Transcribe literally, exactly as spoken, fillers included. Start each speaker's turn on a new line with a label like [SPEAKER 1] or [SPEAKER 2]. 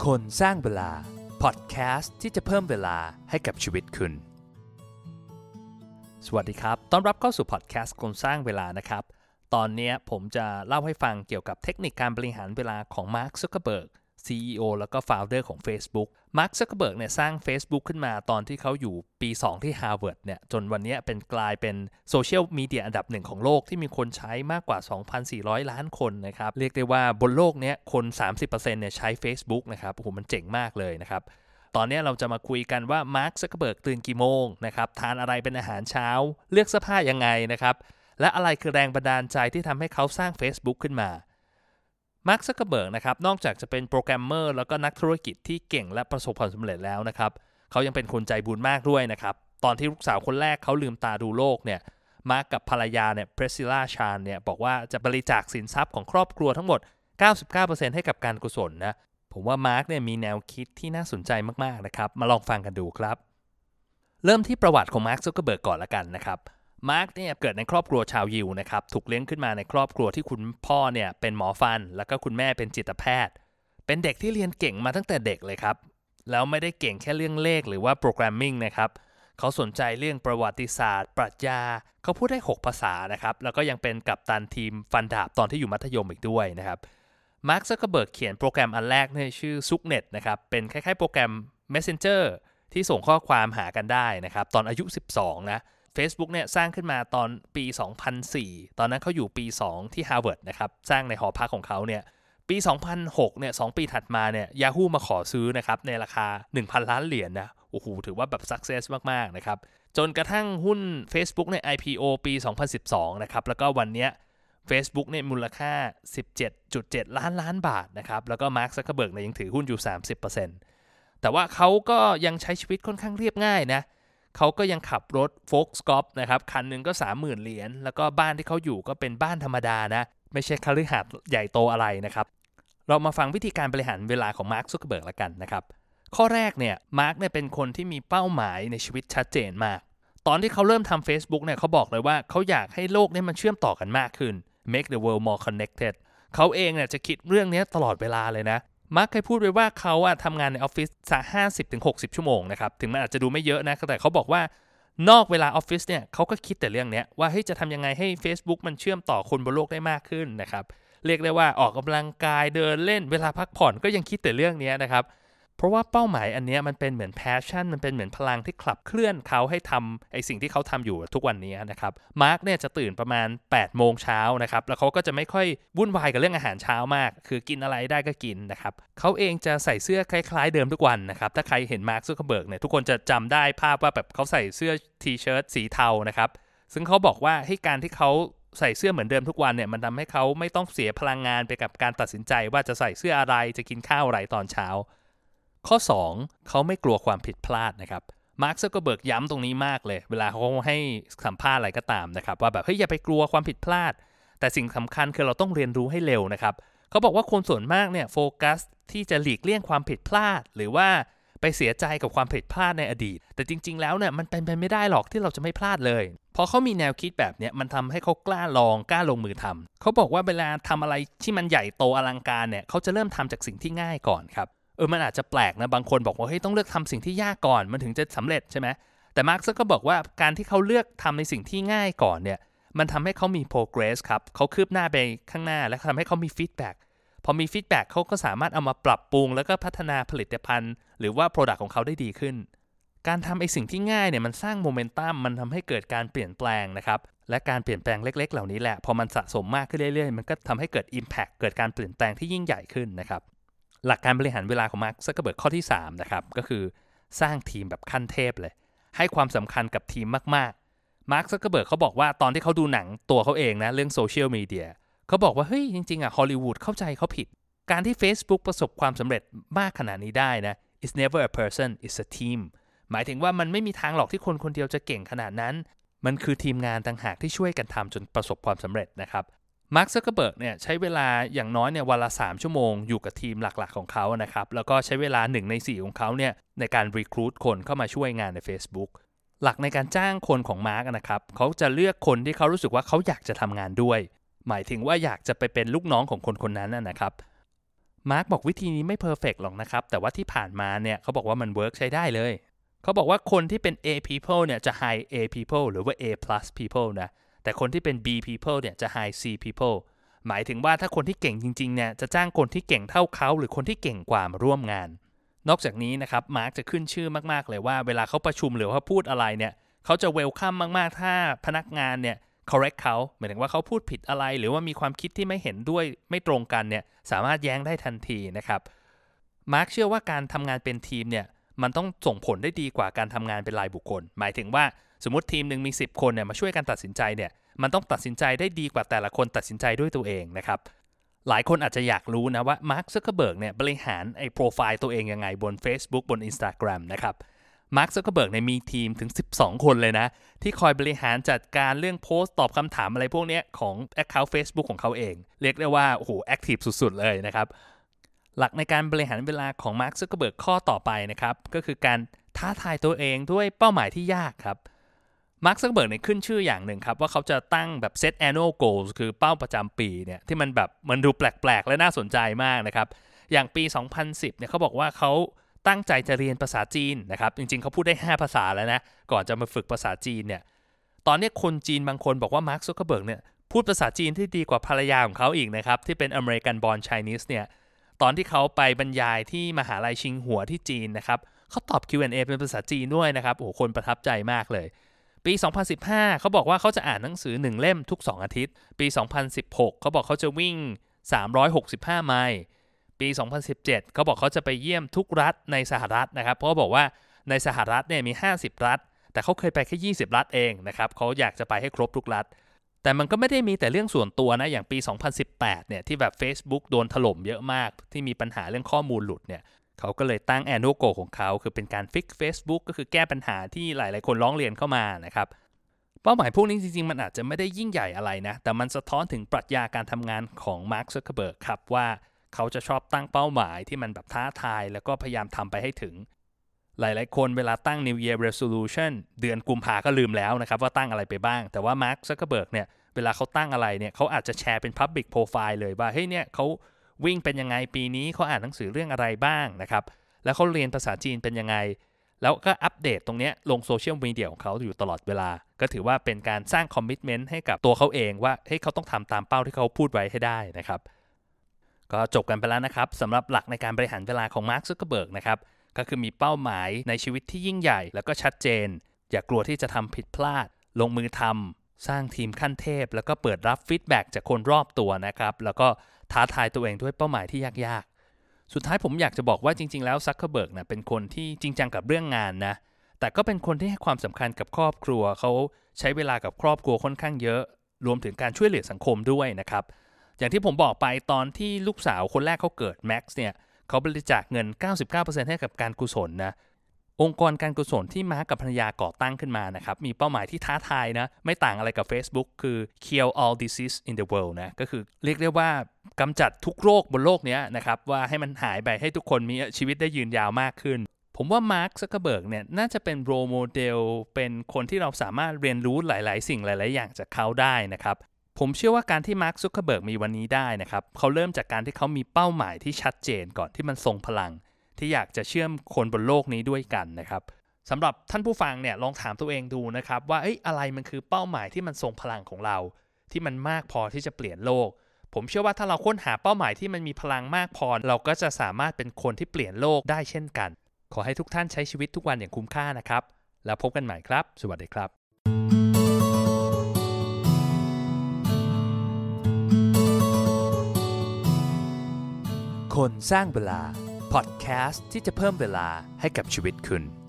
[SPEAKER 1] คนสร้างเวลาพอดแคสต์ที่จะเพิ่มเวลาให้กับชีวิตคุณสวัสดีครับต้อนรับเข้าสู่พอดแคสต์คนสร้างเวลานะครับตอนนี้ผมจะเล่าให้ฟังเกี่ยวกับเทคนิคการบริหารเวลาของมาร์ค ซักเคอร์เบิร์ก ซี อี โอ แล้วก็ Founder ของ Facebook มาร์ค ซักเคอร์เบิร์กเนี่ยสร้าง Facebook ขึ้นมาตอนที่เขาอยู่ปี สอง ที่ Harvard เนี่ยจนวันนี้เป็นกลายเป็นโซเชียลมีเดียอันดับหนึ่งของโลกที่มีคนใช้มากกว่า สองพันสี่ร้อย ล้านคนนะครับเรียกได้ว่าบนโลกนี้คน สามสิบเปอร์เซ็นต์ เนี่ยใช้ Facebook นะครับโอ้โหมันเจ๋งมากเลยนะครับตอนนี้เราจะมาคุยกันว่ามาร์ค ซักเคอร์เบิร์กตื่นกี่โมงนะครับทานอะไรเป็นอาหารเช้าเลือกเสื้อผ้ายังไงนะครับและอะไรคือแรงบันดาลใจที่ทำให้เขาสร้าง Facebook ขึ้นมามาร์ค ซักเคอร์เบิร์กนะครับนอกจากจะเป็นโปรแกรมเมอร์แล้วก็นักธุรกิจที่เก่งและประสบความสำเร็จแล้วนะครับเขายังเป็นคนใจบุญมากด้วยนะครับตอนที่ลูกสาวคนแรกเขาลืมตาดูโลกเนี่ยมาร์คกับภรรยาเนี่ยเพรสซิลล่าชานเนี่ยบอกว่าจะบริจาคสินทรัพย์ของครอบครัวทั้งหมด เก้าสิบเก้าเปอร์เซ็นต์ ให้กับการกุศลนะผมว่ามาร์คเนี่ยมีแนวคิดที่น่าสนใจมากๆนะครับมาลองฟังกันดูครับเริ่มที่ประวัติของมาร์ค ซักเคอร์เบิร์กก่อนละกันนะครับมาร์คเนี่ยเกิดในครอบครัวชาวยิวนะครับถูกเลี้ยงขึ้นมาในครอบครัวที่คุณพ่อเนี่ยเป็นหมอฟันแล้วก็คุณแม่เป็นจิตแพทย์เป็นเด็กที่เรียนเก่งมาตั้งแต่เด็กเลยครับแล้วไม่ได้เก่งแค่เรื่องเลขหรือว่าโปรแกรมมิ่งนะครับเขาสนใจเรื่องประวัติศาสตร์ปรัชญาเขาพูดได้หกภาษานะครับแล้วก็ยังเป็นกัปตันทีมฟันดาบตอนที่อยู่มัธยมอีกด้วยนะครับมาร์ค ซักเคอร์เบิร์กเขียนโปรแกรมอันแรกเนี่ยชื่อ Zooknet นะครับเป็นคล้ายๆโปรแกรม Messenger ที่ส่งข้อความหากันได้นะครับตอนอายุสิบสองนะFacebook เนี่ยสร้างขึ้นมาตอนปี สองพันสี่ ตอนนั้นเขาอยู่ปี สอง ที่ Harvard นะครับสร้างในหอพักของเขาเนี่ยปี สองพันหก เนี่ยสองปีถัดมาเนี่ย Yahoo มาขอซื้อนะครับในราคา หนึ่งพัน ล้านเหรียญ นะโอ้โหถือว่าแบบ success มากๆนะครับจนกระทั่งหุ้น Facebook เนี่ย ไอ พี โอ ปี สองพันสิบสอง นะครับแล้วก็วันเนี้ย Facebook เนี่ยมูลค่า สิบเจ็ดจุดเจ็ด ล้านล้านบาทนะครับแล้วก็ Mark Zuckerberg เนี่ยยังถือหุ้นอยู่ สามสิบเปอร์เซ็นต์ แต่ว่าเขาก็ยังใช้ชีวิตค่อนข้างเรียบง่ายนะเขาก็ยังขับรถ Volkswagen นะครับคันหนึ่งก็ สามหมื่น เหรียญแล้วก็บ้านที่เขาอยู่ก็เป็นบ้านธรรมดานะไม่ใช่คฤหาสน์ใหญ่โตอะไรนะครับเรามาฟังวิธีการบริหารเวลาของ Mark Zuckerberg ละกันนะครับข้อแรกเนี่ย Mark เนี่ยเป็นคนที่มีเป้าหมายในชีวิตชัดเจนมากตอนที่เขาเริ่มทำ Facebook เนี่ยเขาบอกเลยว่าเขาอยากให้โลกนี้มันเชื่อมต่อกันมากขึ้น make the world more connected เขาเองเนี่ยจะคิดเรื่องนี้ตลอดเวลาเลยนะมาร์คเคยพูดไว้ว่าเขาอะทำงานในออฟฟิศสัก ห้าสิบถึงหกสิบ ชั่วโมงนะครับถึงมันอาจจะดูไม่เยอะนะแต่เขาบอกว่านอกเวลาออฟฟิศเนี่ยเขาก็คิดแต่เรื่องนี้ว่าเฮ้ยจะทำยังไงให้ Facebook มันเชื่อมต่อคนบนโลกได้มากขึ้นนะครับเรียกได้ว่าออกกำลังกายเดินเล่นเวลาพักผ่อนก็ยังคิดแต่เรื่องนี้นะครับเพราะว่าเป้าหมายอันนี้มันเป็นเหมือน passion มันเป็นเหมือนพลังที่ขับเคลื่อนเขาให้ทำไอสิ่งที่เขาทำอยู่ทุกวันนี้นะครับมาร์คเนี่ยจะตื่นประมาณ แปดโมงเช้านะครับแล้วเขาก็จะไม่ค่อยวุ่นวายกับเรื่องอาหารเช้ามากคือกินอะไรได้ก็กินนะครับเขาเองจะใส่เสื้อคล้ายๆเดิมทุกวันนะครับถ้าใครเห็นมาร์ค ซักเคอร์เบิร์กเนี่ยทุกคนจะจำได้ภาพว่าแบบเขาใส่เสื้อทีเชิ้ตสีเทานะครับซึ่งเขาบอกว่าให้การที่เขาใส่เสื้อเหมือนเดิมทุกวันเนี่ยมันทำให้เขาไม่ต้องเสียพลังงานไปกับการตัดสินใจว่าจะใส่เสื้ออะไรจะกินข้าวอะไรตอนเช้าข้อสองเขาไม่กลัวความผิดพลาดนะครับมาร์ค ซักเคอร์เบิร์กย้ำตรงนี้มากเลยเวลาเขาให้สัมภาษณ์อะไรก็ตามนะครับว่าแบบเฮ้ยอย่าไปกลัวความผิดพลาดแต่สิ่งสำคัญคือเราต้องเรียนรู้ให้เร็วนะครับเขาบอกว่าคนส่วนมากเนี่ยโฟกัสที่จะหลีกเลี่ยงความผิดพลาดหรือว่าไปเสียใจกับความผิดพลาดในอดีตแต่จริงๆแล้วเนี่ยมันเป็นไปไม่ได้หรอกที่เราจะไม่พลาดเลยพอเขามีแนวคิดแบบนี้มันทำให้เขากล้าลองกล้าลงมือทำเขาบอกว่าเวลาทำอะไรที่มันใหญ่โตอลังการเนี่ยเขาจะเริ่มทำจากสิ่งที่ง่ายก่อนครับเออมันอาจจะแปลกนะบางคนบอกว่าเฮ้ยต้องเลือกทำสิ่งที่ยากก่อนมันถึงจะสำเร็จใช่ไหมแต่มาร์คก็บอกว่าการที่เขาเลือกทำในสิ่งที่ง่ายก่อนเนี่ยมันทำให้เขามี progress ครับเขาคืบหน้าไปข้างหน้าและทำให้เขามี feedback พอมี feedback เขาก็สามารถเอามาปรับปรุงแล้วก็พัฒนาผลิตภัณฑ์หรือว่า product ของเขาได้ดีขึ้นการทำไอ้สิ่งที่ง่ายเนี่ยมันสร้างโมเมนตัมมันทำให้เกิดการเปลี่ยนแปลงนะครับและการเปลี่ยนแปลงเล็กๆเหล่านี้แหละพอมันสะสมมากขึ้นเรื่อยๆมันก็ทำให้เกิด impact เกิดการเปลี่ยนแปลงที่ยิ่งใหญ่ขึ้นนะครับหลักการบริหารเวลาของมาร์ค ซักเคอร์เบิร์กข้อที่สามนะครับก็คือสร้างทีมแบบขั้นเทพเลยให้ความสำคัญกับทีมมากๆมาร์ค ซักเคอร์เบิร์กเขาบอกว่าตอนที่เขาดูหนังตัวเขาเองนะเรื่องโซเชียลมีเดียเขาบอกว่าเฮ้ยจริงๆอ่ะฮอลลีวูดเข้าใจเขาผิดการที่ Facebook ประสบความสำเร็จมากขนาดนี้ได้นะ it's never a person it's a team หมายถึงว่ามันไม่มีทางหรอกที่คนคนเดียวจะเก่งขนาดนั้นมันคือทีมงานต่างหากที่ช่วยกันทำจนประสบความสำเร็จนะครับมาร์ค ซักเคอร์เบิร์กเนี่ยใช้เวลาอย่างน้อยเนี่ยวันละสามชั่วโมงอยู่กับทีมหลักๆของเขานะครับแล้วก็ใช้เวลาหนึ่งในสี่ของเขาเนี่ยในการรีครูทคนเข้ามาช่วยงานใน Facebook หลักในการจ้างคนของมาร์คนะครับเขาจะเลือกคนที่เขารู้สึกว่าเขาอยากจะทำงานด้วยหมายถึงว่าอยากจะไปเป็นลูกน้องของคนคนนั้นนะครับมาร์คบอกวิธีนี้ไม่เพอร์เฟกต์หรอกนะครับแต่ว่าที่ผ่านมาเนี่ยเขาบอกว่ามันเวิร์กใช้ได้เลยเขาบอกว่าคนที่เป็น A people เนี่ยจะ high A people หรือว่า A plus people นะแต่คนที่เป็น B people เนี่ยจะ high C people หมายถึงว่าถ้าคนที่เก่งจริงๆเนี่ยจะจ้างคนที่เก่งเท่าเขาหรือคนที่เก่งกว่ามาร่วมงานนอกจากนี้นะครับมาร์คจะขึ้นชื่อมากๆเลยว่าเวลาเขาประชุมหรือว่าพูดอะไรเนี่ยเขาจะเวลคัมมากๆถ้าพนักงานเนี่ย correct เขาหมายถึงว่าเขาพูดผิดอะไรหรือว่ามีความคิดที่ไม่เห็นด้วยไม่ตรงกันเนี่ยสามารถแย้งได้ทันทีนะครับมาร์คเชื่อว่าการทำงานเป็นทีมเนี่ยมันต้องส่งผลได้ดีกว่าการทำงานเป็นรายบุคคลหมายถึงว่าสมมติทีมหนึ่งมีสิบคนเนี่ยมาช่วยกันตัดสินใจเนี่ยมันต้องตัดสินใจได้ดีกว่าแต่ละคนตัดสินใจด้วยตัวเองนะครับหลายคนอาจจะอยากรู้นะว่ามาร์ค ซักเคอร์เบิร์กเนี่ยบริหารไอ้โปรไฟล์ตัวเองยังไงบน Facebook บน Instagram นะครับมาร์ค ซักเคอร์เบิร์กเนี่ยมีทีมถึงสิบสองคนเลยนะที่คอยบริหารจัดการเรื่องโพสต์ตอบคำถามอะไรพวกนี้ของ Account Facebook ของเขาเองเรียกได้ว่าโอ้โหแอคทีฟสุดๆเลยนะครับหลักในการบริหารเวลาของมาร์ค ซักเคอร์เบิร์กข้อต่อไปนะครับก็คือการท้าทายตัวเองด้วยเป้าหมายที่ยากครับมาร์ค ซักเคอร์เบิร์กเนี่ยขึ้นชื่ออย่างหนึ่งครับว่าเขาจะตั้งแบบ set annual goals คือเป้าประจำปีเนี่ยที่มันแบบมันดูแปลกๆและน่าสนใจมากนะครับอย่างปีสองพันสิบเนี่ยเขาบอกว่าเขาตั้งใจจะเรียนภาษาจีนนะครับจริงๆเขาพูดได้ห้าภาษาแล้วนะก่อนจะมาฝึกภาษาจีนเนี่ยตอนนี้คนจีนบางคนบอกว่ามาร์ค ซักเคอร์เบิร์กเนี่ยพูดภาษาจีนที่ดีกว่าภรรยาของเขาอีกนะครับที่เป็นอเมริกันบอร์นไชนีสเนี่ยตอนที่เขาไปบรรยายที่มหาลัยชิงหัวที่จีนนะครับเขาตอบ คิว แอนด์ เอ เป็นภาษาจีนด้วยนะครับโอ้โหคนประทับใจมากเลยปีสองพันสิบห้าเขาบอกว่าเขาจะอ่านหนังสือหนึ่งเล่มทุกสองอาทิตย์ปีสองพันสิบหกเขาบอกเขาจะวิ่งสามร้อยหกสิบห้าไมล์ปีสองพันสิบเจ็ดเขาบอกเขาจะไปเยี่ยมทุกรัฐในสหรัฐนะครับเพราะเขาบอกว่าในสหรัฐเนี่ยมีห้าสิบรัฐแต่เขาเคยไปแค่ยี่สิบรัฐเองนะครับเขาอยากจะไปให้ครบทุกรัฐแต่มันก็ไม่ได้มีแต่เรื่องส่วนตัวนะอย่างปีสองพันสิบแปดเนี่ยที่แบบ Facebook โดนถล่มเยอะมากที่มีปัญหาเรื่องข้อมูลหลุดเนี่ยเขาก็เลยตั้ง annual goal ของเขาคือเป็นการ fix Facebook ก็คือแก้ปัญหาที่หลายๆคนร้องเรียนเข้ามานะครับเป้าหมายพวกนี้จริงๆมันอาจจะไม่ได้ยิ่งใหญ่อะไรนะแต่มันสะท้อนถึงปรัชญาการทำงานของมาร์ค ซักเคอร์เบิร์กครับว่าเขาจะชอบตั้งเป้าหมายที่มันแบบท้าทายแล้วก็พยายามทำไปให้ถึงหลายๆคนเวลาตั้ง New Year Resolution เดือนกุมภาก็ลืมแล้วนะครับว่าตั้งอะไรไปบ้างแต่ว่ามาร์ค ซักเคอร์เบิร์กเนี่ยเวลาเขาตั้งอะไรเนี่ยเขาอาจจะแชร์เป็น Public Profile เลยว่าเฮ้ยเนี่ยเขาวิ่งเป็นยังไงปีนี้เขาอ่านหนังสือเรื่องอะไรบ้างนะครับแล้วเขาเรียนภาษาจีนเป็นยังไงแล้วก็อัปเดตตรงนี้ลงโซเชียลมีเดียของเขาอยู่ตลอดเวลาก็ถือว่าเป็นการสร้างคอมมิตเมนต์ให้กับตัวเขาเองว่าเฮ้ยเขาต้องทำตามเป้าที่เขาพูดไว้ให้ได้นะครับก็จบกันไปแล้วนะครับสำหรับหลักในการบริหารเวลาของมาร์ค ซักเคอร์เบิร์กนะครับก็คือมีเป้าหมายในชีวิตที่ยิ่งใหญ่แล้วก็ชัดเจนอย่ากลัวที่จะทำผิดพลาดลงมือทำสร้างทีมขั้นเทพแล้วก็เปิดรับฟีดแบ็กจากคนรอบตัวนะครับแล้วก็ท้าทายตัวเองด้วยเป้าหมายที่ยากๆสุดท้ายผมอยากจะบอกว่าจริงๆแล้วซักเคอร์เบิร์กนะเป็นคนที่จริงจังกับเรื่องงานนะแต่ก็เป็นคนที่ให้ความสำคัญกับครอบครัวเขาใช้เวลากับครอบครัวค่อนข้างเยอะรวมถึงการช่วยเหลือสังคมด้วยนะครับอย่างที่ผมบอกไปตอนที่ลูกสาวคนแรกเขาเกิดแม็กซ์เนี่ยเขาบริจาคเงิน เก้าสิบเก้าเปอร์เซ็นต์ ให้กับการกุศลนะองค์กรการกุศลที่มาร์คกับภรรยาก่อตั้งขึ้นมานะครับมีเป้าหมายที่ท้าทายนะไม่ต่างอะไรกับ Facebook คือ Cure all disease in the world นะก็คือเรียกได้ว่ากำจัดทุกโรคบนโลกนี้นะครับว่าให้มันหายไปให้ทุกคนมีชีวิตได้ยืนยาวมากขึ้นผมว่ามาร์ค ซักเคอร์เบิร์กเนี่ยน่าจะเป็นโรลโมเดลเป็นคนที่เราสามารถเรียนรู้หลายๆสิ่งหลายๆอย่างจากเขาได้นะครับผมเชื่อว่าการที่มาร์ค ซักเคอร์เบิร์กมีวันนี้ได้นะครับเขาเริ่มจากการที่เขามีเป้าหมายที่ชัดเจนก่อนที่มันทรงพลังที่อยากจะเชื่อมคนบนโลกนี้ด้วยกันนะครับสำหรับท่านผู้ฟังเนี่ยลองถามตัวเองดูนะครับว่าเอ้ยอะไรมันคือเป้าหมายที่มันทรงพลังของเราที่มันมากพอที่จะเปลี่ยนโลกผมเชื่อว่าถ้าเราค้นหาเป้าหมายที่มันมีพลังมากพอเราก็จะสามารถเป็นคนที่เปลี่ยนโลกได้เช่นกันขอให้ทุกท่านใช้ชีวิตทุกวันอย่างคุ้มค่านะครับแล้วพบกันใหม่ครับสวัสดีครับคนสร้างเวลาพอดแคสต์ที่จะเพิ่มเวลาให้กับชีวิตคุณ